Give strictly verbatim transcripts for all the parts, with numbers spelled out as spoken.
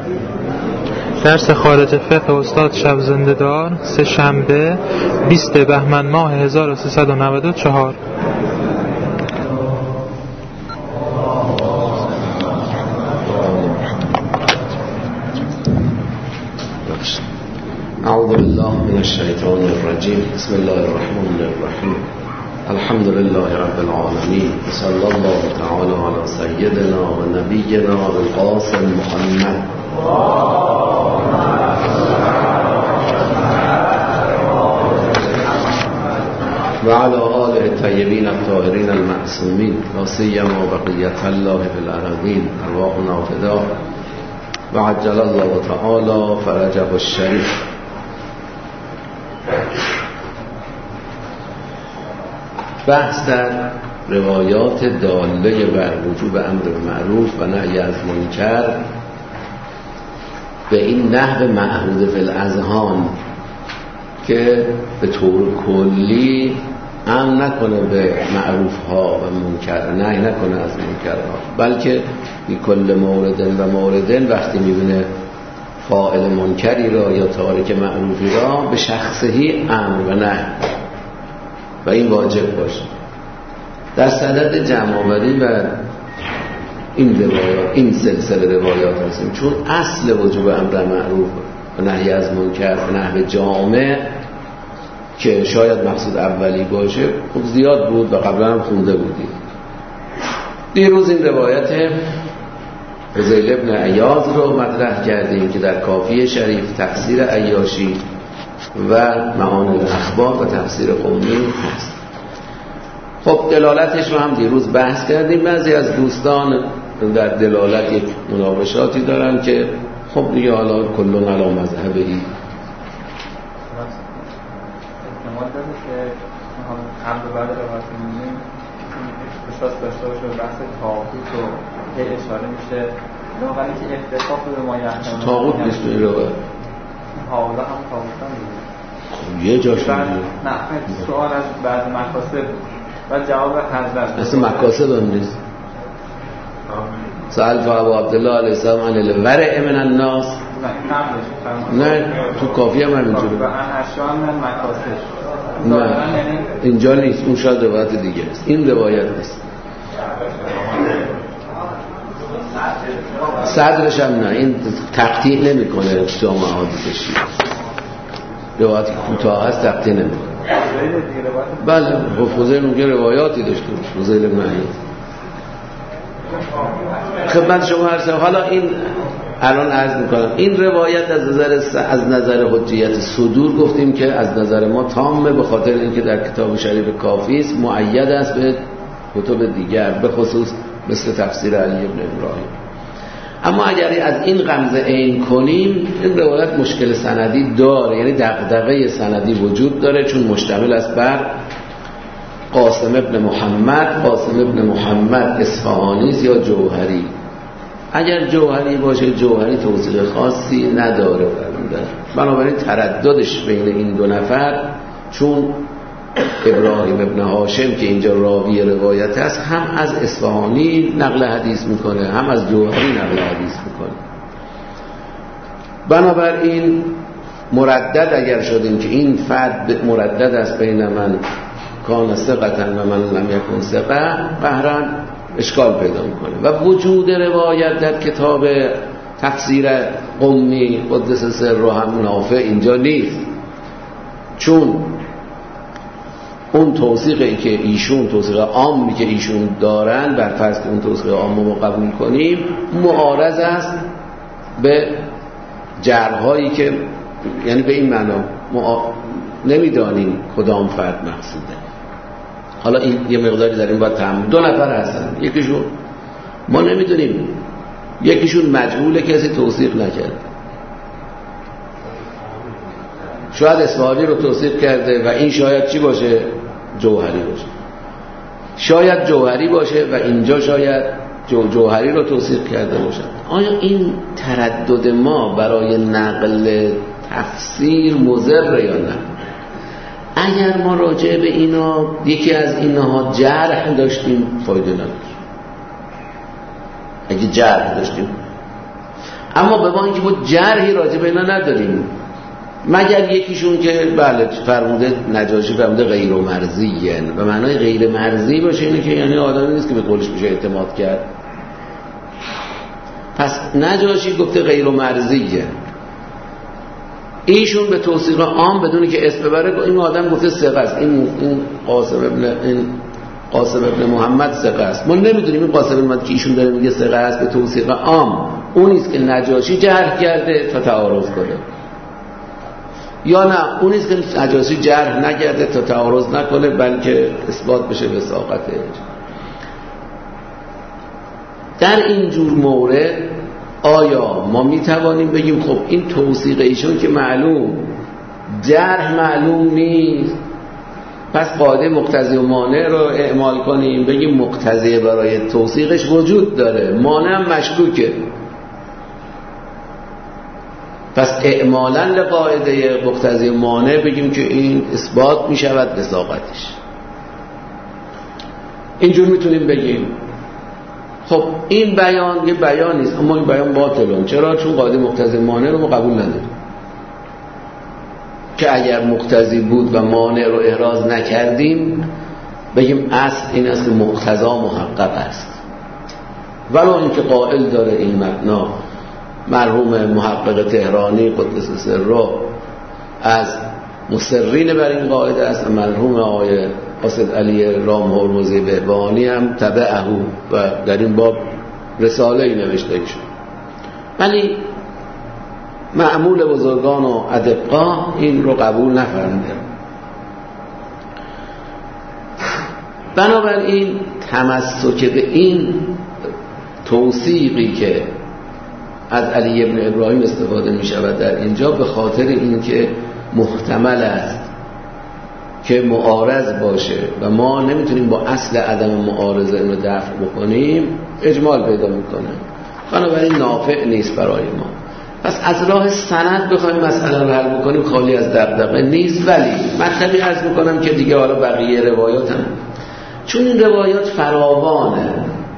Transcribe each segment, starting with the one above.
درس خارج فقه استاد شب زنده‌دار سه شنبه بیست بهمن ماه هزار و سیصد و نود و چهار. اعوذ بالله من الشیطان الرجیم. بسم الله الرحمن الرحیم. الحمد لله رب العالمین. صلی الله تعالی علی سیدنا و نبینا القاسم محمد و علی آله الطیبین الطاهرین المعصومین لا سیما بقیة الله فی الارضین ارواحنا فدا و عجل الله تعالی فرجه الشریف. بحث در روایات داله بر وجوب امر معروف و نهی از منکر به این نحو معهود فی الاذهان که به طور کلی امر نکنه به معروف ها و منکر، نهی نکنه از منکر ها، بلکه بی کل موردن و موردن وقتی میبینه فاعل منکری را یا تارک معروفی را به شخصهی امر و نهی و این واجب باشه. در صدد جمع‌آوری و این روایات، این سلسله روایات هستیم، چون اصل وجوب امر معروف و نهی از منکر و نحو جامع که شاید مقصود اولی باشه خب زیاد بود و قبلا هم خونده بودیم. دیروز این روایت فضیل ابن عیاض رو مطرح کردیم که در کافی شریف تفسیر عیاشی و معانی الاخبار و تفسیر قمی هست. خب دلالتش رو هم دیروز بحث کردیم. بعضی از دوستان در دلالت یک مناقشاتی دارن که خب دیگه حالا کلون علی مذهبی احتمال داره که هم به بعد روایت می‌بینیم اختصاص داشته باشه بحث طاغوت و که اشاره میشه لااقل که اختصاص به ما یحتمل طاغوت نیست این روایت حالا هم طاغوت هم یه جاش نه سوال از بعض مقاصد و جواب حضرت اصلا مقاصد هم نیست. سأل ابو عبدالله علیه السلام عن الورع من الناس، نه تو کافی هم همینجوره و انشان من مقاصد نه اینجا نیست، اون شاید روایت دیگه است، این روایت نیست. صدرش هم نه، این تقطیع نمی کنه جامعه حادثشی روایت کوتاه است تقطیع نمی کنه. بله فضیل اونگه روایاتی داشته فضیل ابن عیاض خدمت شما هستم. حالا این الان عرض میکنم این روایت از نظر از نظر حجیت صدور گفتیم که از نظر ما تامه، به خاطر اینکه در کتاب شریف کافی است، مؤید است به کتب دیگر، به خصوص مثل تفسیر علی ابن ابراهیم. اما اگر از این غمزه عین کنیم این روایت مشکل سندی داره، یعنی دغدغه سندی وجود داره، چون مشتمل است بر قاسم ابن محمد. قاسم ابن محمد اصفهانی است یا جوهری. اگر جوهری باشه جوهری توصیل خاصی نداره، بنابراین ترددش بین این دو نفر، چون ابراهیم ابن هاشم که اینجا راوی روایت است هم از اصفهانی نقل حدیث میکنه هم از جوهری نقل حدیث میکنه. بنابراین مردد اگر شدیم که این فرد مردد است بین من کان ثقة و من لم یکن ثقة، قهرا اشکال پیدا میکنه. و وجود روایت در کتاب تفسیر قمی قدس سره هم نافع اینجا نیست، چون اون توثیقی که ایشون توثیق عامی که ایشون دارن بر فرض که اون توثیق عام رو قبول کنیم معارض است به جرحایی که یعنی به این معنا ما نمیدانیم کدام فرد مقصوده. حالا این یه مقداری در این باید تمام. دو نفر هستن، یکیشون ما نمیدونیم، یکیشون مجهوله، کسی توثیق نکرده، شاید اصفهانی رو توصیف کرده و این شاید چی باشه؟ جوهری باشه. شاید جوهری باشه و اینجا شاید جو جوهری رو توصیف کرده باشه. آیا این تردد ما برای نقل تفسیر مضر یا نه؟ اگر ما راجع به اینا یکی از اینها جرح داشتیم فایده نداشت. اگه جرح داشتیم، اما به ما اینکه ما جرحی راجع به اینا نداریم، مگر یکیشون که بله فرموده نجاشی فرموده غیر مرضیه. به معنای غیر مرضی باشه اینه که یعنی آدمی نیست که به قولش بشه اعتماد کرد. پس نجاشی گفته غیر مرضیه، ایشون به توصیق عام بدونی که اسم ببره این آدم گفته ثقه است. این این قاسم ابن این قاسم ابن محمد ثقه است. ما نمیدونیم این قاسم ابن محمد که ایشون داره میگه ثقه است به توصیق عام اونیست که نجاشی جرح کرده تا تعارض کنه، یا نه اونیست که نجاشی جرح نکرده تا تعارض نکنه بلکه اثبات بشه وثاقتش. در این جور مورد آیا ما میتوانیم بگیم خب این توثیق ایشون که معلوم جرح معلوم نیست پس قاعده مقتضی و مانع رو اعمال کنیم، بگیم مقتضی برای توثیقش وجود داره، مانع هم مشکوکه، پس اعمالا لقاعده مقتضی و مانع بگیم که این اثبات میشود وثاقتش. اینجور میتونیم بگیم. خب این بیان یه بیان نیست اما این بیان باطلون. چرا؟ چون قاعده مقتضی مانع رو ما قبول نداریم که اگر مقتضی بود و مانع رو احراز نکردیم بگیم اصل این است که مقتضا محقق است، ولو اینکه قائل داره این مبنا مرحوم محقق تهرانی قدس سره از مصرین بر این قاعده است و مرحوم آقای قاصد علی رام هرمزی بهبهانی هم تبعه و در این باب رساله‌ای نوشته شد. ولی معمول بزرگان و ادبا این رو قبول نفرموده. بنابراین تمسک به این توثیقی که از علی ابن ابراهیم استفاده می شود در اینجا به خاطر اینکه محتمل است که معارض باشه و ما نمیتونیم با اصل عدم معارضه اینو دفع بکنیم اجمال پیدا میکنه، بنابراین نافع نیست برای ما. پس از راه سند بخوایم مسئله رو حل بکنیم خالی از دغدغه نیست. ولی مطلبی عرض میکنم که دیگه حالا بقیه روایات هم چون این روایات فراوانه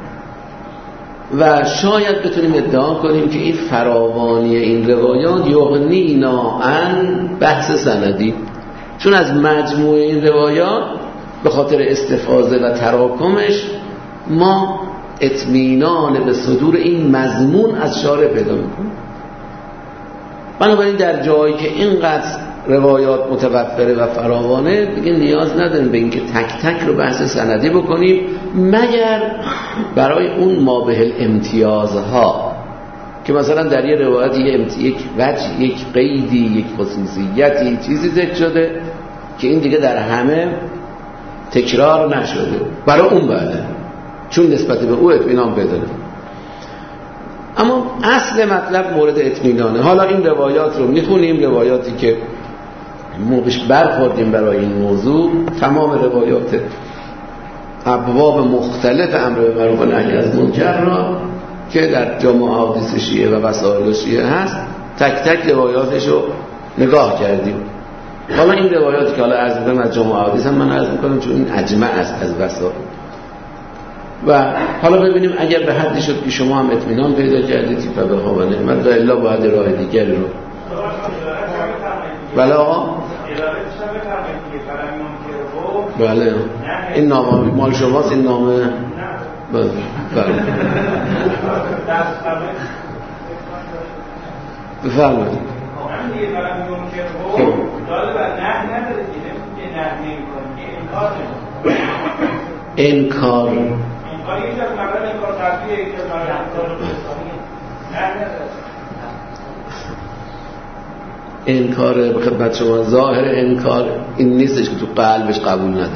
و شاید بتونیم ادعا کنیم که این فراوانی این روایات یغنینا عن بحث سندی، چون از مجموع این روایات به خاطر استفاضه و تراکمش ما اطمینان به صدور این مضمون از شارع پیدا میکنیم. بنابراین در جایی که اینقدر روایات متوفره و فراوانه دیگه نیاز نداریم به اینکه تک تک رو بحث سندی بکنیم، مگر برای اون مابه امتیازها که مثلا در یه روایت یک وجه، یک قیدی، یک خصوصیتی، چیزی ذکر شده که این دیگه در همه تکرار نشده، برای اون بعده چون نسبت به او اطمینان پیدا کنیم. اما اصل مطلب مورد اطمینانه. حالا این روایات رو میخونیم، روایاتی که ما بهش برخوردیم برای این موضوع، تمام روایات ابواب مختلف امر به معروف و نهی از منکر را که در جامع احادیث شیعه و وسائل شیعه هست تک تک روایاتش رو نگاه کردیم. حالا این روایاتی که حالا عرض می‌کنم از جامع احادیث هم من عرض می‌کنم چون این اجمع است از وسائل. و حالا ببینیم اگر به حدی شد که شما هم اطمینان پیدا کردید فبه ها و نعمت و الا باید راه دیگری رو. بله آقا؟ بله این نامه مال شماست، این نامه بله بله بفرمایید. خب انکار انکار به خدمت شما ظاهر انکار این نیستش که تو قلبش قبول نداره.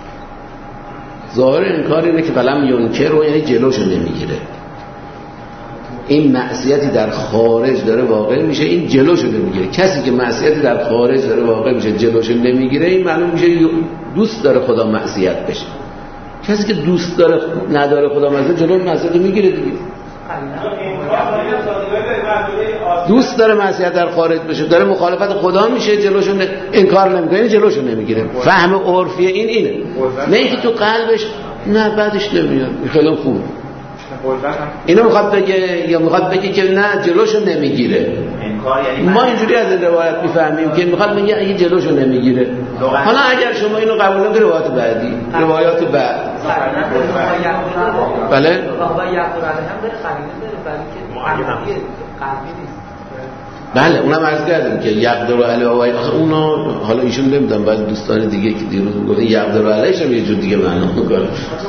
ظاهر انکار اینه که فلم ینکر رو یعنی جلوشو نمیگیره. این معصیتی در خارج داره واقع میشه، این جلوشو نمیگیره. کسی که معصیتی در خارج داره واقع میشه جلوشو نمیگیره این معلوم میشه دوست داره خدا معصیت بشه. کسی که دوست داره نداره خدا معصیت جلوی معصیت رو میگیره دیگه. دوست داره معصیت در خارج بشه، داره مخالفت خدا میشه جلوشو ن... انکار نمیکنه جلوشو نمیگیره. فهم عرفی این اینه، نه اینکه تو قلبش نه بعدش نمیاد خیلی خوب اینو میخواد بگه یا میخواد بگه که نه جلوشو نمیگیره؟ ما اینجوری از این روایت میفهمیم که میخواد بگه اگه جلوشو نمیگیره. حالا اگر شما اینو قبول نکنید روایت بعدی، روایات بعد بله بله اونم عرض کردم که یقدر علی آقای آخه اونا حالا ایشون نمیدونم بعد دوستان دیگه که دیروز میگفتن یقدر علیش هم یه جور دیگه معنا میکنه.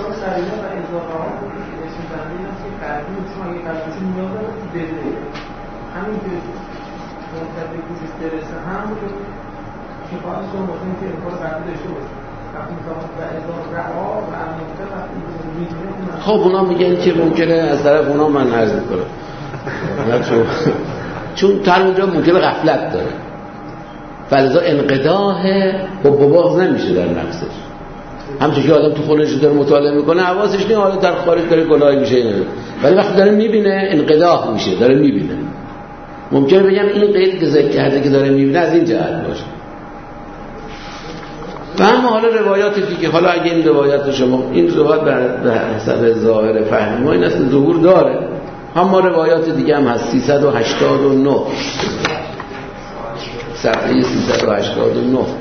خب اونا میگن که ممکنه از طرف اونا من عرض میکنم چون تر اونجا ممکنه غفلت داره فلذا انقداح با بباغ نمیشه در نفسش. همچون که آدم تو خونش داره مطالعه میکنه حواسش نیست حالا در خارج داره گناهی میشه اینه، ولی وقتی داره میبینه انقداح میشه، داره میبینه. ممکنه بگم این قید که ذکر کرده که داره میبینه از این جهت باشه. و اما حالا روایاتی که حالا اگه این روایات شما این روایت به حسب ظاهر فهم ما این اصلا ظهور داره، اما روایات دیگه هم هست. سیصد و هشتاد و نه صفحه سیصد و هشتاد و نه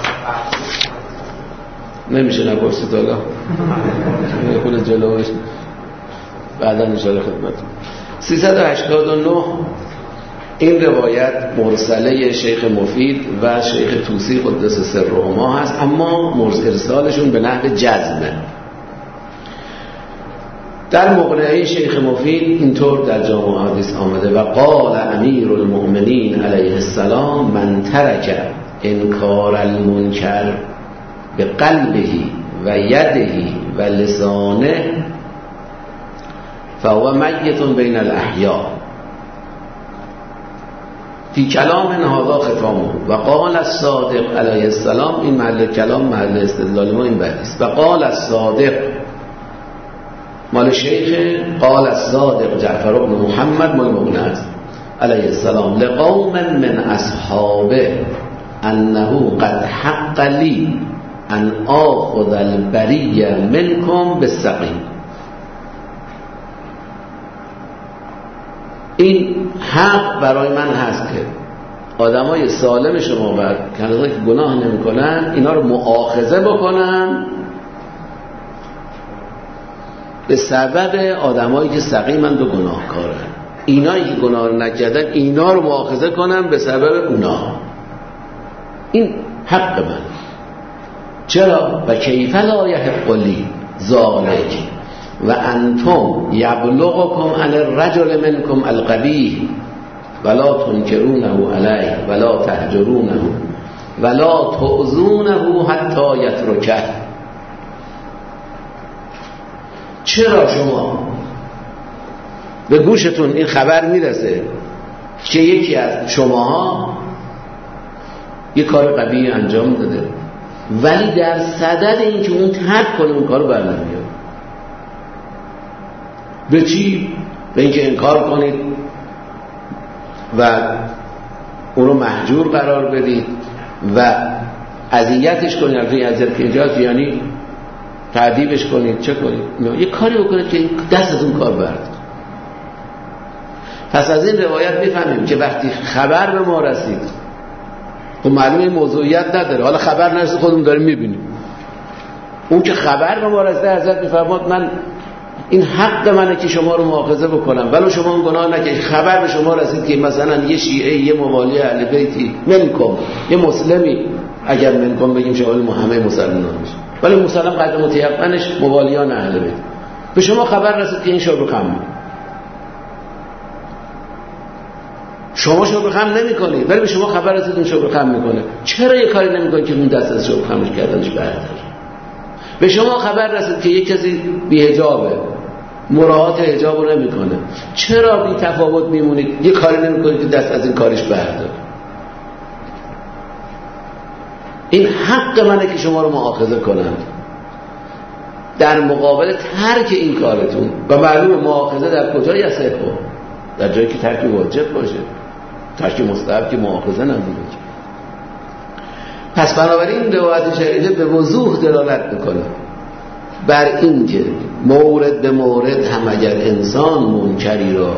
نمیشه نپرسید حالا خود جلوش بعدا انشاءالله خدمتون. سیصد و هشتاد و نه این روایت مرسله شیخ مفید و شیخ طوسی قدس سرهما هست، اما ارسالشون به نحو جزمه. در مقنعه شیخ مفید اینطور در جامع حدیث آمده: و قال امیر المؤمنین علیه السلام من ترک انکار المنکر به قلبه و یده و لسانه فهو میت بین الاحیاء فی کلام هذا ختامه. و قال الصادق علیه السلام، این محل کلام محل استدلال ما این بحث. و قال الصادق مال شیخ قال الصادق جعفر بن محمد مال مغنی علیه السلام لقوم من اصحابه انه قد حق لی ان آخذ البریه منکم بالسقیم. این حق برای من هست که آدمای سالم شما بعد که گناه نمی کنن اینا رو مؤاخذه بکنم به سبب آدمایی که سقیمند و گناهکارن. اینایی که گناه رو نکردن اینا رو مؤاخذه کنم به سبب اونا. این حق من. چرا؟ و کیف لا یحق لی ذالک و انتم یبلغکم عن الرجل منکم القبیح ولا تنکرونه علیه ولا تهجرونه ولا تؤذونه حتی یترکه. چرا شما به گوشتون این خبر میرسه که یکی از شماها یک کار قبیح انجام داده ولی در صدد این که اون ترک کنه اون کارو برنمیاد؟ به چی؟ به اینکه انکار کنید و اون رو محجور قرار بدید و اذیتش کنید. البته اذیت که اینجاست یعنی تعذیبش کنید، چه کنید؟ یه کاری بکنید که دست از اون کار برد. پس از این روایت میفهمیم که وقتی خبر به ما رسید خب معلومه این موضوعیت نداره، حالا خبر نرسید خودمون داریم میبینیم. اون که خبر به ما رسید حضرت میفرماد من این حق منه که شما رو مؤاخذه بکنم ولو شما اون گناه نکردید. خبر به شما رسید که مثلا یه شیعه یه موالی اهل بیتی منکم یه مسلمی، اگر منکم بگیم شامل همه مسلمانان میشه ولی مسلم قدر متیقنش موالیان اهل بیت، به شما خبر رسید که این شرب خمر شما شرب خمر نمی کنید ولی به شما خبر رسید اون شرب خمر میکنه. چرا یه کاری نمی کنید که اون دست از شرب خمر کردنش برداره؟ به شما خبر رسید که یک کسی بی حجابه مراعات حجاب رو نمی کنه، چرا بی تفاوت میمونید یه کاری نمی کنید که دست از این کارش برداره؟ این حق منه که شما رو مؤاخذه کنند در مقابل ترک این کارتون. و معلومه مؤاخذه در کجای یصح؟ در جایی که ترک واجب باشه، ترک مستحب که مؤاخذه نبوده. پس بنابراین روایت شریعه به وضوح دلالت میکنه بر این که مورد به مورد هم اگر انسان منکری را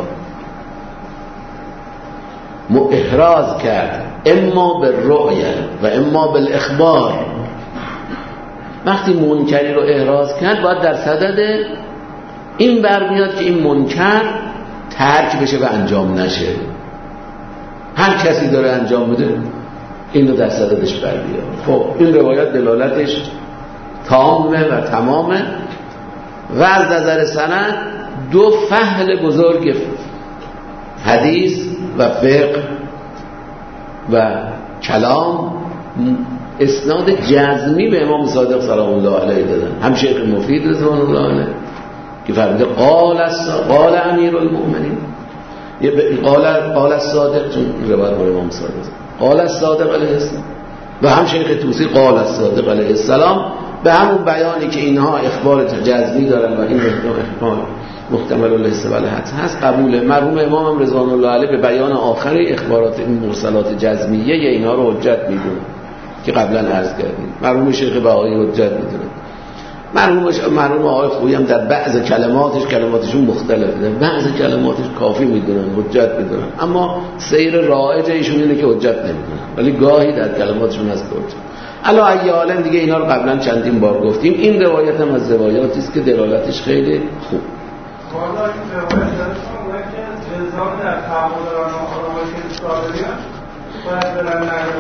احراز کرد، اما به رؤیه و اما بالاخبار، وقتی منکری رو احراز کرد باید در صدد این برمیاد که این منکر ترک بشه و انجام نشه. هر کسی داره انجام بده این رو در صددش برمیاد. خب این روایت دلالتش تامه و تمامه و از نظر سند دو فحل بزرگ حدیث و فقه و کلام اسناد جزمی به امام صادق سلام الله علیه دادن. هم شیخ مفید رضوان الله علیه که فرموده قال قال امیر المؤمنین، قال قال الصادق، چون روایت امام صادق قال الصادق علیه السلام، و هم شیخ طوسی قال الصادق علیه السلام، به همون بیانی که اینها اخبار جزمی دارن و این اخبار محتمل الحس و الحدس هست قبوله. مرحوم امام هم رضوان الله علیه به بیان آخر اخبارات این مرسلات جزمیه اینها رو حجت میدونه که قبلا عرض کردیم. مرحوم شیخ بهایی حجت میدونه. مرحوم مرحوم آقای خویی هم در بعض کلماتش کلماتشون مختلفه، در بعض کلماتش کافی میدونن حجت میدونن، اما سیر رایج ایشون اینه که حجت نمیدونن، ولی گاهی در کلماتشون هست حجت. الا ای عالم دیگه اینا رو قبلا چندین بار گفتیم. این روایت هم از روایاتی است که دلالتش خیلی خوب. والا این روایت داشتم که جزام در تعاملان آرامش صادریان باید برن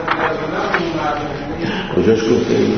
نگرد کجاش گفته این؟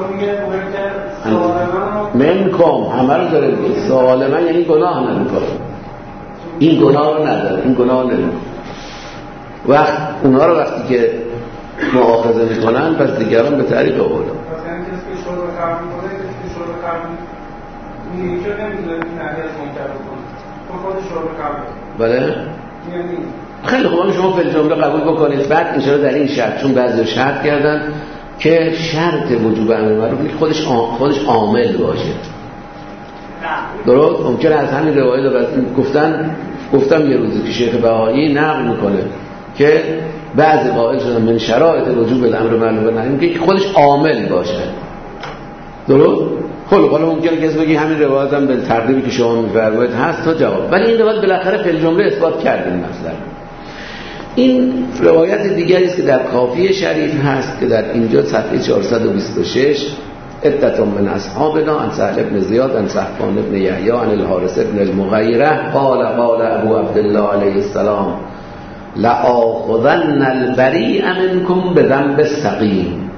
منکم همه رو داره میگه. سالما یعنی گناه نمیکنه، این گناه رو نداره، این گناه نمیکنه. وقت اونا رو وقتی که مؤاخذه میکنن پس دیگران به طریق اولا. مثلا کسی که شروع قبل میکنه، کسی که شروع قبل میگه که نمیدونه این نهی از منکر بکنه، تو خود شروع قبل. بله؟ یعنی خیلی خوب، شما فعل جمله قبول بکنید. بعد انشاءالله در این شرط، چون بعضی شرط کردن که شرط وجوب امر معروف نیست خودش خودش عامل باشه. درست؟ ممکنه از همین روایت رو گفتن گفتم یه روزی که شیخ بهایی نقل میکنه که بعضی قائل شدن من شرایط وجوب الامر معروف و نهی که خودش عامل باشه. درست؟ خب حالا ممکنه کسی بگه همین روایت هم به تقریبی که شما می‌فرمایید هست تا جواب، ولی این روایت بالاخره فعل جمله اثبات کردیم مثلا. این روایت دیگری است که در کافی شریف هست که در اینجا صفحه چهارصد و بیست و شش عدة من اصحابنا عن سهل بن زیاد عن صحبان بن یحیی عن الحارث بن المغیره قال قال ابو عبدالله علیه السلام لآخذن البریء منکم بذنب السقیم.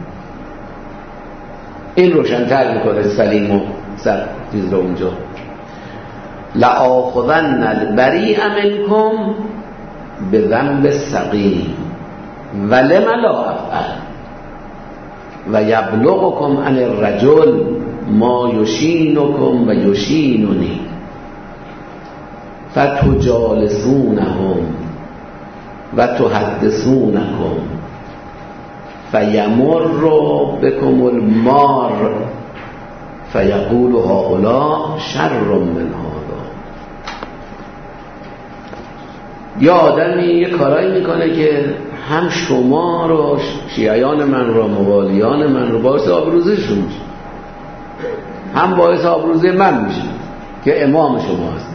این روشن‌تر میکنه سلیم و سر چیز رو اونجا. لآخذن البریء منکم بذنب السقیم ولم لا افعل و یبلغکم عن الرجل ما یشینکم و یشیننی فتجالسونهم و تحدثونکم فیمر بكم المار فیقول هؤلاء شر من هذا. یا آدمی یه کارایی میکنه که هم شما رو، شیعیان من رو، موالیان من رو باعث آبروزیشون میشه، هم باعث آبروزی من میشه که امام شما هست.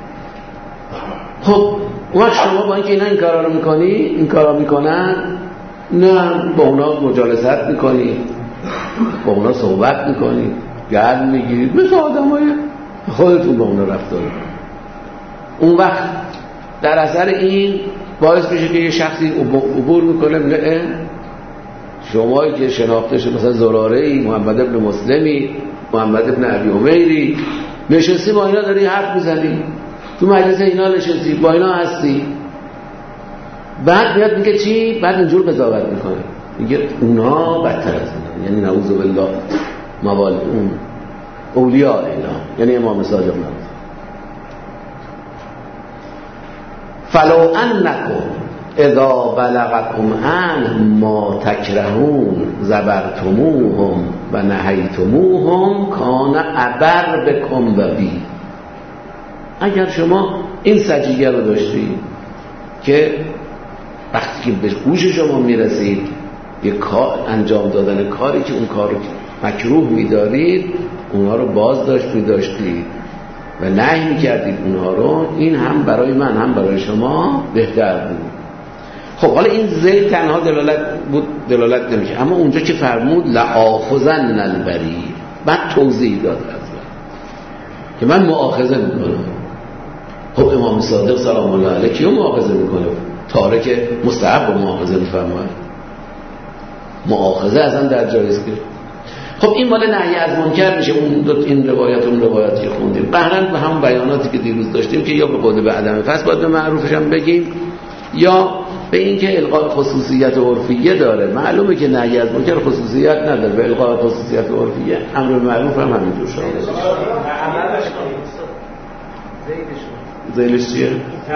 خب وقت شما با اینکه اینا این کارا رو میکنی، این کارا میکنن، نه با اونا مجالست میکنی، با اونا صحبت میکنی، گرد میگیرید مثل آدم های خودتون با اونا رفتار. اون وقت در اثر این باعث میشه که یه شخصی عبور میکنه میگه شمایی که شناخته شد مثلا زراره‌ای، محمد ابن مسلمی، محمد ابن ابی عمیری، نشستی با اینا داری حرف میزنی، تو مجلس اینا نشستی با اینا هستی، بعد میاد میگه چی؟ بعد اینجور قضاوت میکنه میگه اونا بدتر از اینا، یعنی نعوذ بالله موال اون اولیاء اینا، یعنی امام صادق نبود. فلو انکم اذا بلغکم عن ما تکرهون زبرتموهم و نهیتموهم کان ابر بکم و بی. اگر شما این سجیه رو داشتی که وقتی که به گوش شما میرسید یک کار انجام دادن کاری که اون کار رو مکروه می‌دارید اونها رو باز داشت می‌داشتید و نهی می‌کردید اونها رو، این هم برای من هم برای شما بهتر بود. خب حالا این ذیل تنها دلالت بود، دلالت نمیشه، اما اونجا که فرمود لآخذن البری، بعد توضیح داد که من مؤاخذه میکنم. خب امام صادق سلام الله علیه کیو مؤاخذه میکنه؟ تارک مستحب و مؤاخذه میفرماید. مؤاخذه اصلا در جایز که خب این مال نهی از منکر میشه. اون دو این روایت اون روایتی که خوندیم قهرن به هم بیاناتی که دیروز داشتیم که یا به قول به عدم فصل باید به معروفش هم بگیم یا به این که القاء خصوصیت عرفیه داره. معلومه که نهی از منکر خصوصیت نداره، به القاء خصوصیت عرفیه امر معروف هم همینجور شامل میشه. ذیلش چیه؟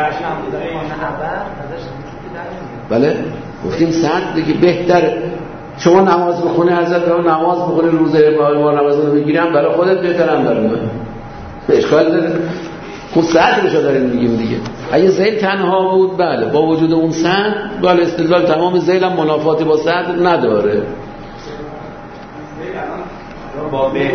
بله گفتیم صد دیگه بهتره. شما نماز بخونه حضرت رو نماز بخونه روزه ما رمضان رو بگیرم برای خودت بهترم برای من اشکال داره. خب صدرشو داریم میگیم دیگه. اگه ذیل تنها بود بله با وجود اون صد بله استدلال تمام ذیل هم منافاتی با صدر نداره. با بهتر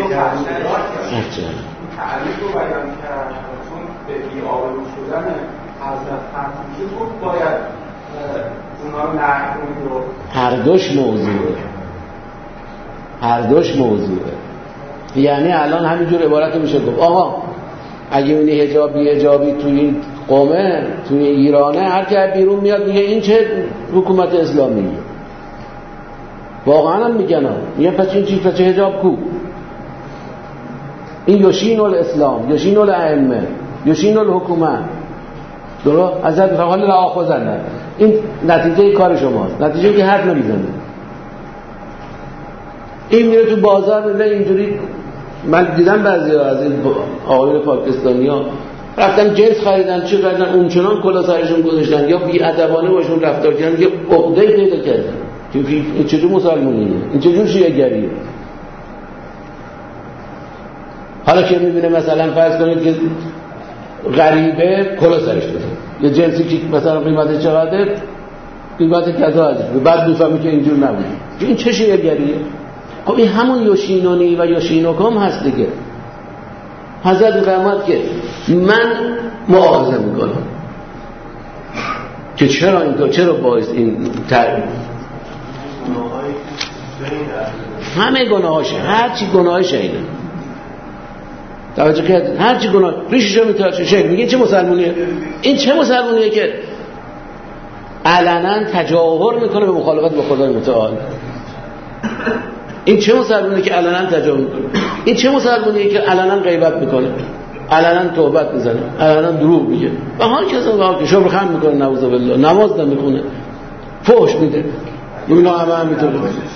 تعریف رو بیان کرد چون به بی‌آبرو شدن حضرت فرموده خب باید اونا رو نهی کنید رو هر دوش موضوعه هر دوش موضوعه. یعنی الان همینجور عبارت میشه گفت آقا اگه اونی حجابی حجابی توی این قومه توی ایرانه هر که بیرون میاد میگه این چه حکومت اسلامیه. واقعا هم میگن ها میگن پس این چی پس چه حجاب کو این یوشین الاسلام یوشین الائمه یوشین الحکومت درست حضرت فقال لا آخذن. این نتیجه کار شماست، نتیجه که حرف نمیزنه. این میره تو بازار میره اینجوری. من دیدم بعضی از این آقایون پاکستانی ها رفتن جنس خریدن چی خریدن اونچنان کلا سرشون گذاشتن یا بی ادبانه باشون رفتار کردن یه عقده پیدا کردن که این چجور مسلمونیه این چجور شیعه گریه. حالا که میبینه مثلا فرض کنید که غریبه کلا سرش داره یه جنسی که مثلا قیمت چقدر قیمت کذا ازش بعد میفهمی که اینجور نبود این چه شیعه گریه. خب این همون یوشینونی و یوشینوکم هست دیگه. حضرت فرمود که من مؤاخذه میکنم که چرا اینطور چرا باعث این تعریف همه گناهاشه هر چی گناهش اینه توجه کردید هر چی گناه ریششو میترشه شکل میگه چه مسلمونیه این چه مسلمونیه که علنا تجاهر میکنه به مخالفت با خدای متعال. این چه مسلمونیه که علنا تجاهر میکنه. این چه مسلمونیه که علنا غیبت میکنه علنا توبت میزنه علنا دروغ میگه و هر کسی که شرب خمر میکنه نعوذ بالله نماز نمیخونه فحش میده اینا همه همینطوره.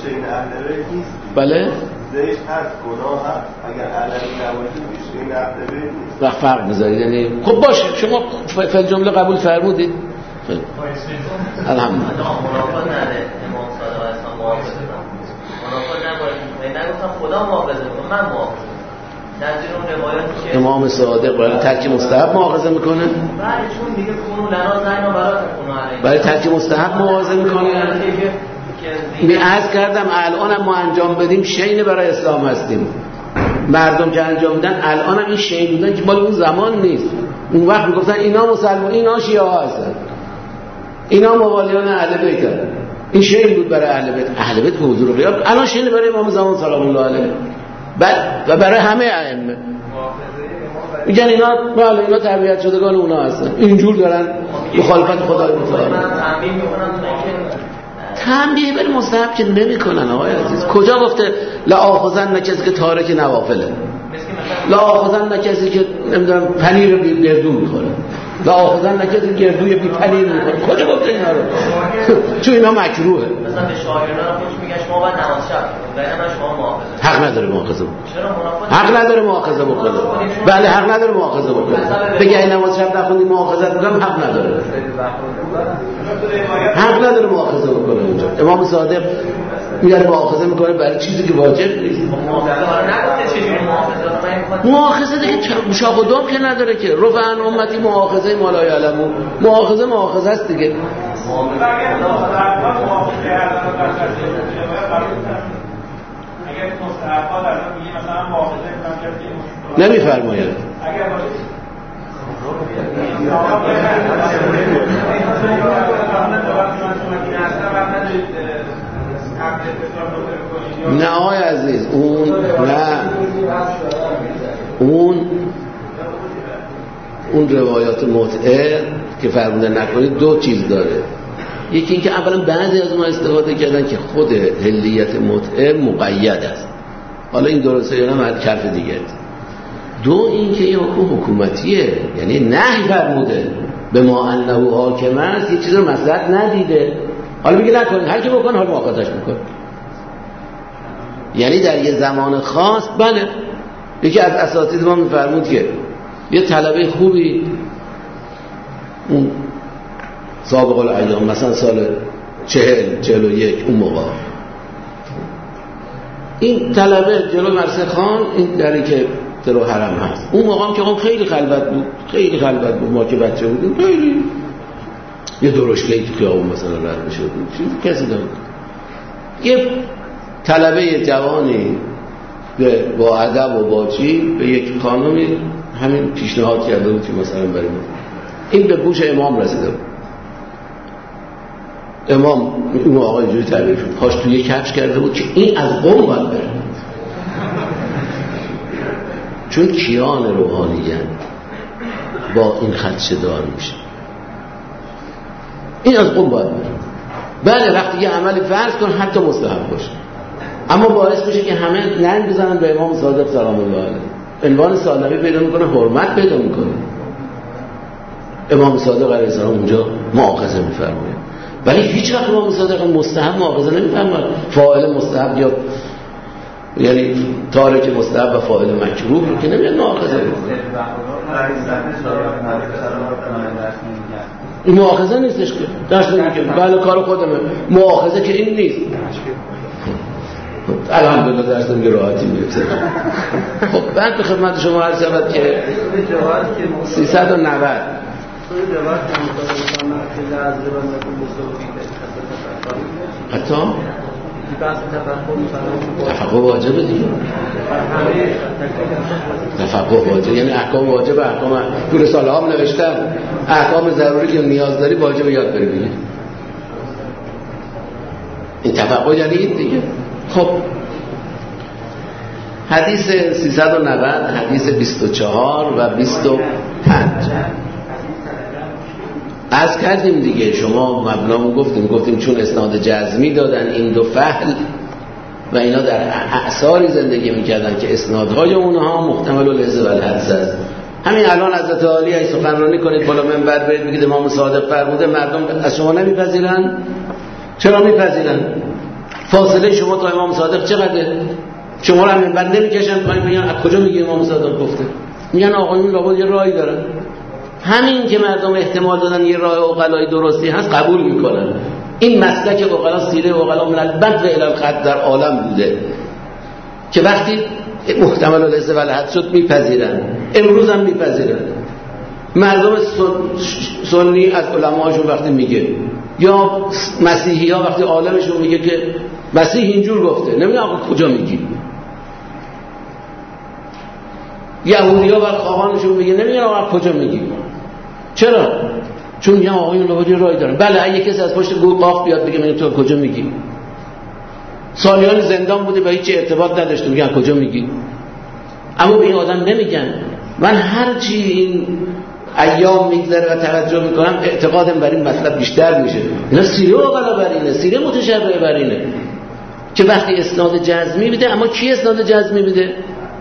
بله زیش هست گناه هست اگر علمی نباشه بیشتر این رفته بید وقت فرق بذارید یعنی خب باشه شما فعل جمله قبول فرمودید الحمدلله. منافات نده امام صادق اسلام محافظه کنم منافات نباید نگفتم خدا محافظه کنم من محافظه نظیر اون روایاتی که امام صادق برای ترک مستحب محافظه میکنه بله چون دیگه خونو لنا زینا برات خونو علیه برای ترک مستحب محافظه میکنه. می عرض کردم الان ما انجام بدیم شین برای اسلام هستیم. مردم که انجام میدن الان هم این شین بودن که مال اون زمان نیست. اون وقت میگفتن اینا مسلمان اینا شیعه ها هستن اینا موالیان اهل بیت هستن. این شین بود برای اهل بیت. اهل بیت به حضور غیاب الان شین برای امام زمان سلام الله علیه و برای همه ائمه میگن اینا بله اینا تربیت شدگان اونا هستن اینجور دارن مخالفت خدای متعال. تنبیه بر مستحب که نمی کنن آقای عزیز. کجا گفته لا آخذن کسی که تارک نوافله لا آخذن کسی که نمیدونم پنیر بی گردو میخوره لا آخذن کسی گردوی بی پنیر میخوره کجا گفته اینا رو چون اینا مکروهه. مثلا به شاعران خوش میگه شما باید نماز شب کنید شما محافظه حق نداره مؤاخذه بکنه. چرا منافات حق نداره مؤاخذه بکنه. بله حق نداره مؤاخذه بکنه. بگه این نماز شب نخوندی مؤاخذه میکنم حق نداره حق نداره مؤاخذه بکنه. اینجا امام صادق میاد مؤاخذه میکنه برای چیزی که واجب نیست. مؤاخذه دیگه شاق و دام که نداره که رفع عن امتی مؤاخذه ما لا یعلمون مؤاخذه مؤاخذه است دیگه. اگر که مستحقات الان میگه مثلا مؤاخذه کنم که نمیفرماید اگر باشه نه آقای عزیز اون نه اون اون روایات متعه که فرموده نکنید دو چیز داره. یکی این که اولا بعضی از ما استفاده کردن که خود حلیت متعه مقید است، حالا این درسته یا نه حرف دیگه. دو این که یه حکم حکومتیه، یعنی نهی فرموده به ما انه حاکم است، یه چیز رو مصلحت ندیده، حالا میگه نکنید، هر کی بکنه حالا مؤاخذش میکنه. یعنی در یه زمان خاص بله. یکی از اساتید ما میفرمود که یه طلبه خوبی اون سابق الایام مثلا سال چهل چهل و یک اون موقع این طلبه جلو مرسه خان این دری که درو حرم هست، اون موقع هم که اون خیلی خلوت بود، خیلی خلوت بود، ما که بچه بودیم خیلی یه درشکه‌ای تو خیابون مثلا رد می‌شد کسی داره. یه طلبه جوانی به با ادب و با چی به یک خانمی همین پیشنهاد کرده بود که مثلا بریم، این به گوش امام رسیده بود. امام اون آقای اینجوری تعریف شد، پاش توی کفش کرده بود که این از قوم باید بره، چون کیان روحانیت با این خدشه دار میشه، این از قوم باید بره. بله وقتی یه عملی فرض کن حتی مستحب باشه، اما باعث میشه که همه ننگ بزنن به امام صادق سلام الله علیه، عنوان ثانوی پیدا میکنه، حرمت پیدا میکنه. امام صادق علیه السلام اونجا مؤاخذه میفرماید، ولی هیچ وقت امام صادق مستحب مؤاخذه نمیفرماید. فاعل مستحب یا یعنی تارک مستحب و فاعل مکروه رو که نمیاد مؤاخذه میکنه. این مؤاخذه نیستش که درست نمیگه بله کار خودمه، مؤاخذه که این نیست. الحمدلله درست نمیگه راحتی میگه. خب بعد به خدمت شما عرض شود که سیصد و نود حتی تفقه واجبه دیگه، تفقه واجب یعنی احکام واجب، احکام تو رساله هم نوشتن احکام ضروری که نیاز داری واجب یاد بری دیگه. این تفقه یعنی این دیگه. خب حدیث سیصد و نود، حدیث بیست و چهار و بیست و پنج از کردیم دیگه. شما مبنامو گفتیم گفتیم چون اسناد جزمی دادن این دو فعل و اینا در اعصاری زندگی میکردن که اسنادهای اونها محتمل الحذف و الحدس است. همین الان حضرت عالی ای سخنرانی کنید بالا منبر برید بگید امام صادق فرموده، مردم از شما نمیپذیرن. چرا میپذیرن؟ فاصله شما تا امام صادق چقدره؟ شما رو منبر نمیکشن پایین بگن از کجا میگه امام صادق گفته؟ میگن آقایون لابد یه راهی دارن. همین که مردم احتمال دادن یه راه عقلای درستی هست قبول میکنن. این مسلک عقلا سیره عقلا من البد و الی الخط در عالم بوده که وقتی محتمل الحذف و الحدس شد میپذیرن، امروز هم میپذیرن. مردم سنی از علماءشون وقتی میگه یا مسیحی ها وقتی عالمشون میگه که مسیح اینجور گفته نمیگه آقا کجا میگی. یهودی ها وقتی خواهانشون میگه نمیگه آقا کجا میگی. چرا؟ چون میگن آقایون لابد رای دارن. بله اگه کسی از پشت گل قاف بیاد بگه من تو کجا میگی، سالیان زندان بوده و هیچ ارتباط نداشته میگن کجا میگی. اما به این آدم نمیگن. من هرچی این ایام میگذره و توجه میکنم اعتقادم بر این مطلب بیشتر میشه. اینا سیره اوغلا بر اینه، سیره متشابه بر اینه که وقتی اسناد جزمی میده. اما کی اسناد جزمی میده؟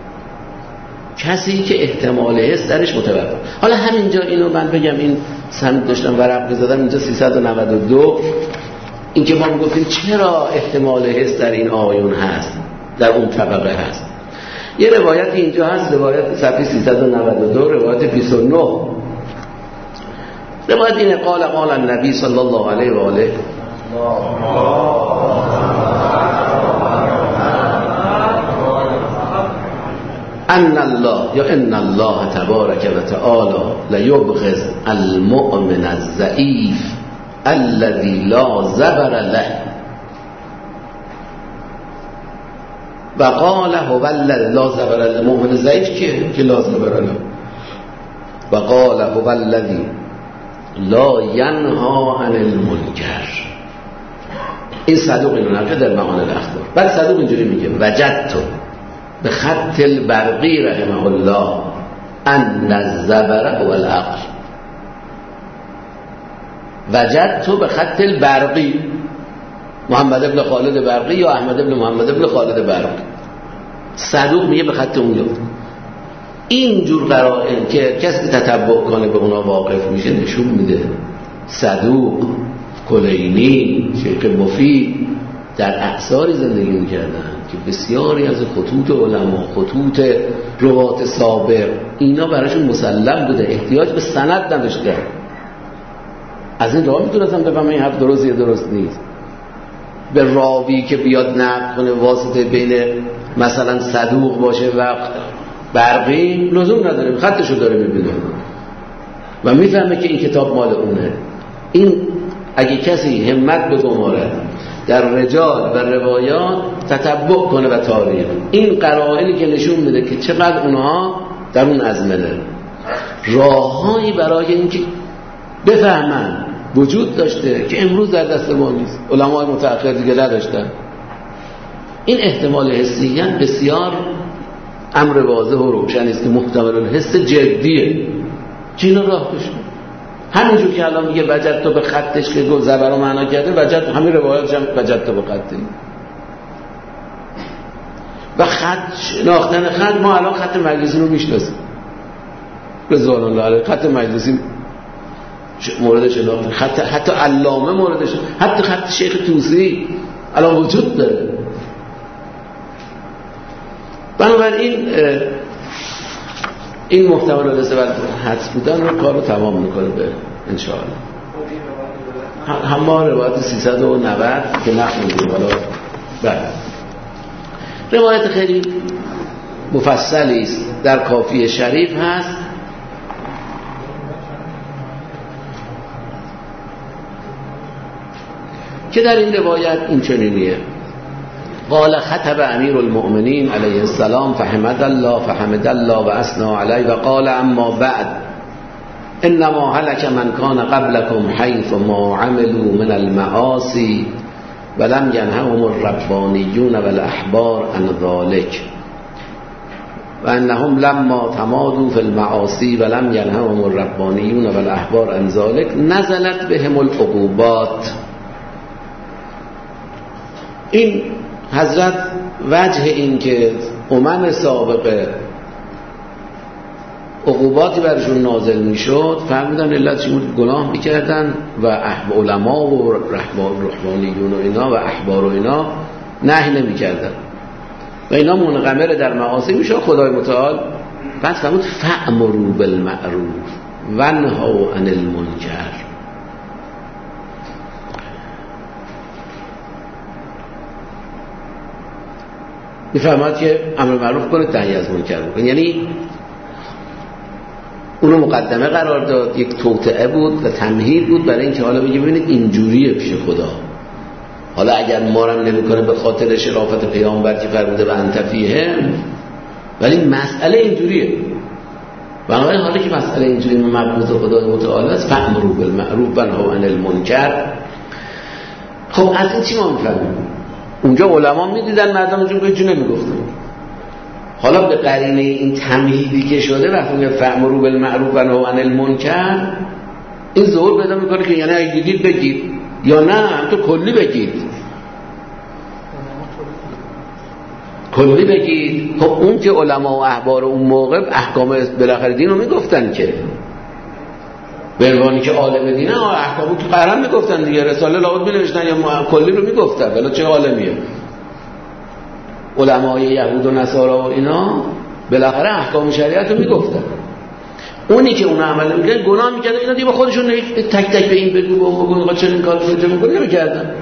کسی که احتمال هست درش متوقف. حالا همینجا اینو من بگم، این سند داشتم ورق می‌زدم اینجا سیصد و نود و دو، این که ما میگفتیم چرا احتمال هست در این آیون هست، در اون طبقه هست. یه روایت اینجا هست، روایت صفحه سیصد و نود و دو، روایت بیست و نه. روایت اینه قال قال النبی صلی الله علیه و آله ان الله یا ان الله تبارک و تعالی لیبغض المؤمن الضعیف الذی لا زبر له و قال هو الذی لا زبر له. مؤمن ضعیف کیه که لا زبر له؟ و قال هو الذی لا ینها عن المنکر. این صدوق اینو نقل در معانی الاخبار. بعد صدوق اینجوری میگه وجدت به خط البرقی رحمه الله ان الزبر هو العقل. وجدت به خط البرقی، محمد ابن خالد برقی یا احمد ابن محمد ابن خالد برقی. صدوق میگه به خط اون. این جور قرائن که کسی تتبع کنه به اونا واقف میشه نشون میده صدوق، کلینی، شیخ مفید در اعصاری زندگی میکردن که بسیاری از خطوط علما، خطوط روات سابق، اینا براشون مسلم بوده، احتیاج به سند نداشته. از این راه میتونستم بفهمم این حرف درست یا درست نیست. به راوی که بیاد نقل کنه واسطه بین مثلا صدوق باشه و برقی لزوم نداره، خطشو داره میبینه و میفهمه که این کتاب مال اونه. این اگه کسی همت بگمارد در رجال و روایات تتبع کنه و تاریخ، این قرائنی که نشون میده که چقدر اونها در اون ازمنه، راههایی برای اینکه بفهمن وجود داشته که امروز در دست ما نیست، علمای متأخر دیگه نداشتن. این احتمال حسیت بسیار امر واضح و روشن است که محتمل الحس جدیه. چینا راه بشه. همینجور که الان میگه وجدت به خطش که گل زبر رو معنا کرده، وجدت همین روایاتش هم وجدت به خطی. و خط شناختن خط، ما الان خط مجلسی رو میشناسیم، رضوان الله علیه، خط مجلسی مورد شناخت، خط حتی علامه موردش، حتی خط شیخ توسی الان وجود داره. بنابراین این محتمل الحس و حدس بودن رو کار رو تمام میکنه به انشاءالله. همه روایت سیصد و نود که نقل میگیم بالا. بله روایت خیلی مفصلی است در کافی شریف هست که در این روایت این چنینیه: قال خطب امیر المؤمنین علیه السلام فحمد الله فحمد الله و اثنى علیه و قال اما بعد انما هلك من كان قبلكم حيث ما عملوا من المعاصي ولم ينههم الربانيون والاحبار عن ذلك وانهم لما تمادوا في المعاصي ولم ينههم الربانيون والاحبار عن ذلك نزلت بهم العقوبات. این حضرت وجه این که امم سابقه عقوباتی برشون نازل میشد فهمیدن علت چی بود؟ گناه میکردن و علما و رهبانیون و اینا و احبار و اینا نهی نمیکردن و اینا منغمر در معاصی میشد. خدای متعال بعد فرمود فأمروا بالمعروف و نهوا عن المنکر. میفهمد که امر معروف کنه، نهی از منکر بکنه، یعنی اونو مقدمه قرار داد، یک توطئه بود و تمهید بود برای اینکه حالا بگه ببینید اینجوریه پیش خدا. حالا اگر ما رو نمیکنه به خاطر شرافت پیامبر که فرموده و انت فیهم، ولی مسئله اینجوریه. بنابراین حالا که مسئله اینجوری مربوط به خدای متعال است، فأمروا بالمعروف و نهوا عن المنکر. خب از این چی ما میفهمیم؟ اونجا علما میدیدن مردم اونجا به جون نمیگفتن. حالا به قرینه این تمهیدی که شده وقتی میگه فأمروا بالمعروف و نهوا عن المنکر، این ظهور پیدا میکنه که یعنی اگه دیدید بگید یا نه تو کلی بگید، کلی بگید. خب اون که علما و احبار اون موقع احکام بالاخره دین رو میگفتن که به عنوانی که عالم دینه احکامو تو قرآن میگفتن دیگه، رساله لابد مینوشتن یا کلی رو میگفتن، ولی چه عالمیه. علمای یهود و نصارا و اینا بالاخره احکام شریعت رو میگفتن. اونی که اون عمل میکنه گناه میکنه، اینا دیگه با خودشون تک تک به این بگو با اون بگو چه این کارو رو میکنه نمیکردن،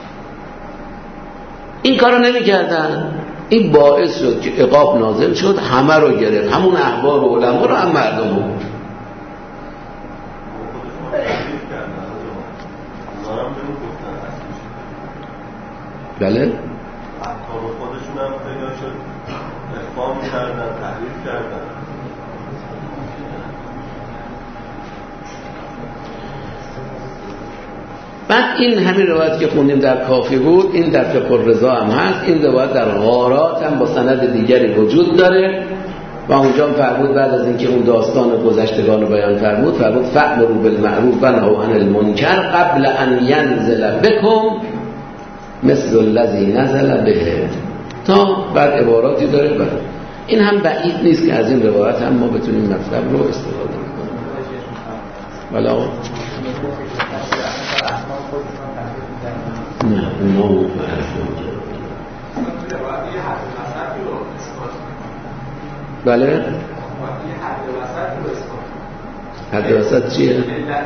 این کارو نمیکردن. این باعث شد که عقاب نازل شد، همه رو گرفت، همون احبار و علما رو هم مردم رو. بله احکام خودشون هم پیدا شد افهام کردن تحریف کردن. بعد این همین روایت که خوندیم در کافی بود، این در فقه الرضا هم هست، این روایت در غارات هم با سند دیگری وجود داره و اونجا فرمود بعد از اینکه اون داستان گذشتگان رو بیان فرمود فرمود فأمروا بالمعروف و نهوا عن المنکر قبل ان ینزل بكم مثل الذی نزل به، تا بعد عباراتی داره. بعد این هم بعید نیست که از این روایت هم ما بتونیم مطلب رو استفاده کنیم. ولی آقا نه اونا رو بله حد وسط چیه؟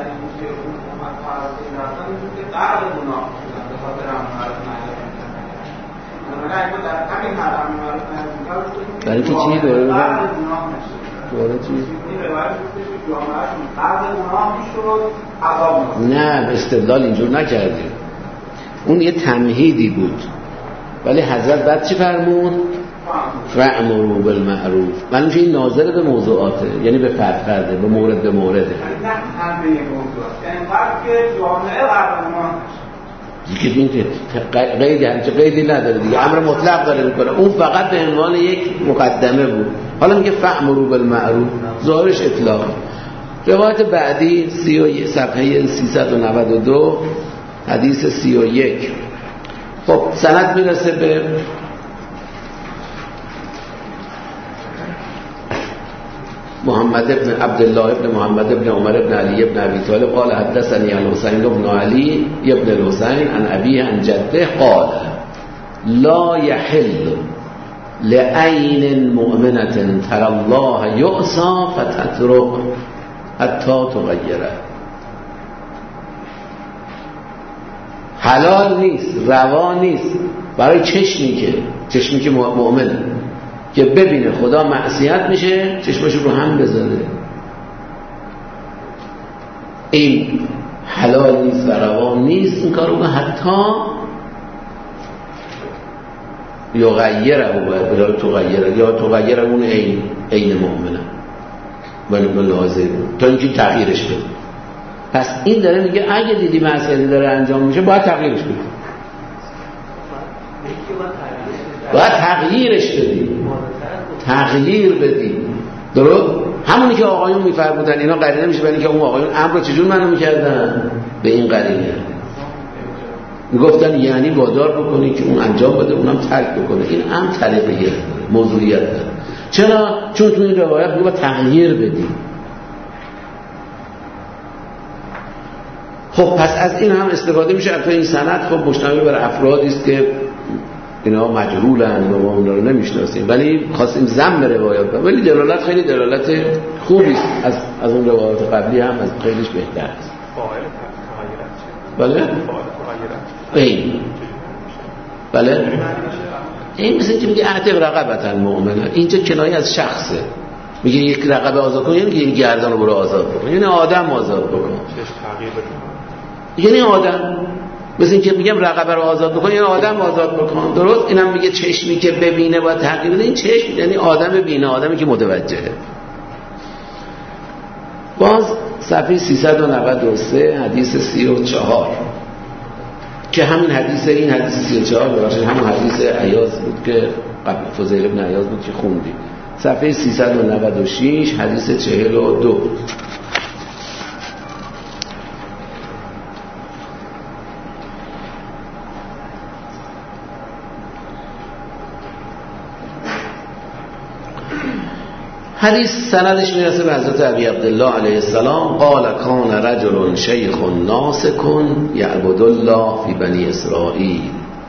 برای که چی داره بگم؟ دواره چی؟ نه به استدلال اینجور نکردیم، اون یه تمهیدی بود، ولی حضرت بعد چی فرمود؟ فأمروا بالمعروف. من میگم این ناظر به موضوعاته، یعنی به فرد فرده، به مورد به مورده. نه همه موضوعات، یعنی فرد که جامعه قهرمان دیگه این که قیدی همچه قیدی نداره دیگه، امر مطلق داره میکنه، اون فقط به عنوان یک مقدمه بود. حالا میگه فأمروا بالمعروف، ظاهرش اطلاق. روایت بعدی سی و صفحه سیصد و نود و دو حدیث سی و یک. خب سند میرسه به محمد ابن عبدالله ابن محمد ابن عمر ابن علی ابن ابی طالب قال حدثني عن حسین ابن علی ابن الحسین عن ابیه عن جده قال لا يحل لعین مؤمنة ترى الله یؤسا فتترك حتی تغیره. حلال نیست، روا نیست برای چشمی که چشمی که مؤمنه که ببینه خدا معصیت میشه چشمشو رو هم بذاره. این حلال نیست و روا نیست این کارو، حتی یغیره و بلا تغیره، یا تغیره اون عین عین مؤمنه ولی لازم تا اینکه تغییرش بده. پس این داره میگه اگه دیدی معصیتی داره انجام میشه باید تغییرش بدی، باید تغییرش بدی، تغییر بدی. درست همونی که آقایون میفرمودن اینا قرینه میشه، ولی که اون آقایون امر رو چجور منو میکردن؟ به این قرینه میگفتن یعنی وادار بکنی که اون انجام بده اونم ترک بکنه. این هم طریقیه موضوعیت داره. چرا؟ چون تو این روایت میگه باید تغییر بدی. خب پس از این هم استفاده میشه. البته این سند خب مشتمل بر افرادی است که اینا مجهولن و ما اونا رو نمیشناسیم، ولی خواستیم ضمن روایات، ولی دلالت خیلی دلالت خوبی است از از اون روایات قبلی هم از خیلیش بهتر است. بله؟ این بله؟ این مثل اینکه میگه اعتق رقبة المؤمنه، اینجا کنایه از شخصه، میگه یک رقبه آزاد کن، یعنی یک گردن رو برو آزاد بکن، یعنی آدم آزاد بکن، یعنی آدم، مثل اینکه میگم رقبه رو آزاد بکن یعنی آدم آزاد بکن. درست؟ اینم میگه چشمی که ببینه باید تغییر بده. این چشم یعنی آدم بینه، آدمی که متوجهه. باز صفحه سیصد و نود و سه حدیث سی و چهار که همین حدیث این حدیث سی و چهار ببخشید همون حدیث عیاض بود که قبل فضیل ابن عیاض بود که خوندیم. صفحه سیصد و نود و شش حدیث چهل و دو. حدیث سندش میرسه به حضرت ابی عبدالله علیه السلام قال کان رجل شیخ ناسک یعبد الله فی بنی اسرائیل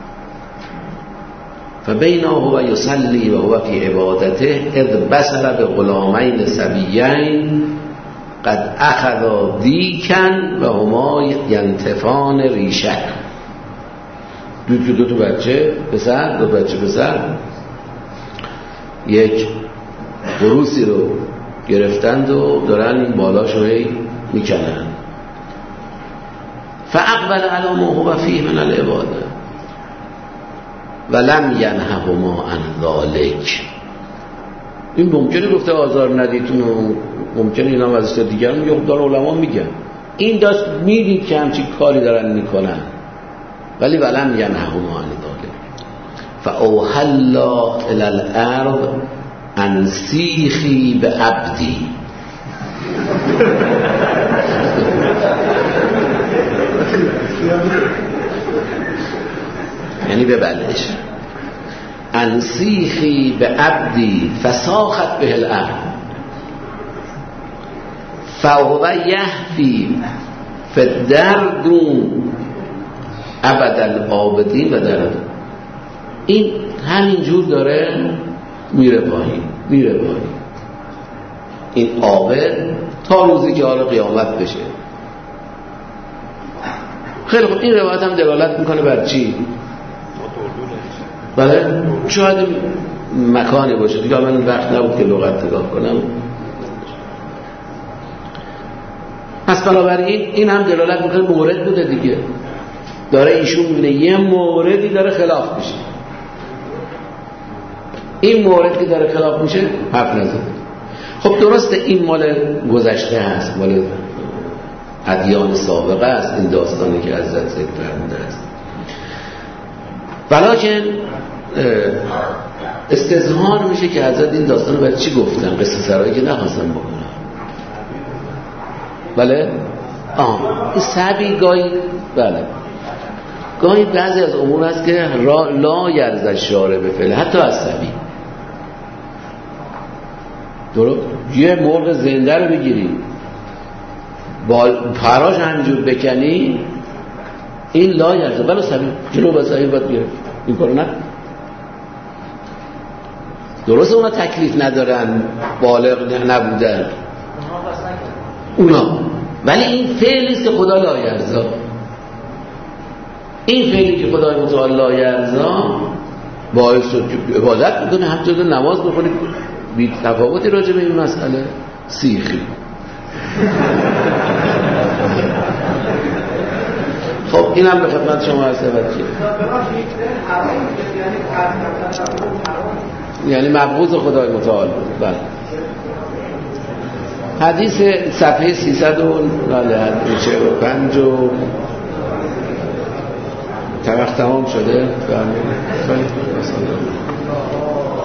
فبینه هو یصلی و هو فی عبادته اذ بصر بغلامین صبیین قد اخذا دیکن و هما ینتفان ریشه. دو تا دو تا بچه پسر، دو بچه پسر یک بروسی رو گرفتند و دارن این بالاشو هی میکنن. فاقبل علی ما هو فیه من العباده، ولم ینههما عن ذلک. این ممکنه گفته آزار ندیدون، ممکنه اینا هم از دیگر میگه دار علما میگن این داشت میدید که همچین کاری دارن میکنن، ولی ولم ینههما عن ذلک فاوحی الله الی الارض ان سیخی بعبدی. یعنی ببلش انسیخی به عبدی فساخت به الارض فهو یهفی فدردون ابد العابدین و درد. این همینجور داره میره پایین میره پایین این عابد تا روزی که حالا قیامت بشه. خیلی خوب، این روایت هم دلالت میکنه بر چی؟ بله شاید مکانی باشه دیگه، من وقت نبود که لغت نگاه کنم. پس بنابراین این هم دلالت میکنه مورد بوده دیگه، داره ایشون میبینه یه موردی داره خلاف میشه، این مورد که داره خلاف میشه حرف نزده. خب درسته این مال گذشته هست، مال ادیان سابقه است این داستانی که حضرت ذکر فرموده است، ولیکن استظهار میشه که حضرت این داستان رو برای چی گفتن، قصه سرایی که نخواستن بکنن. بله آه این سبی گاهی بله گاهی بعضی از امور هست که را لا یرزد شاره به فعله، حتی از سبی. درست یه مرغ زنده رو بگیری با پراش همینجور بکنی این لا یرزد، بله سبی جلو بسایی باید بیره این کارو نه. درست اونا تکلیف ندارن، بالغ نبودن اونا، ولی این فعلیست که خدا لا یرزد، این فعلی که خدای متعال لا یرزد باعث شد که عبادت میکنه، همچنان نماز بخونی، بی تفاوتی راجع به این مسئله سیخی. خب اینم به خدمت شما عرض شود که یعنی مبغوض خدای متعال بود. بله حدیث صفحه سیصد و چهل و پنج و طرف تمام شده. بله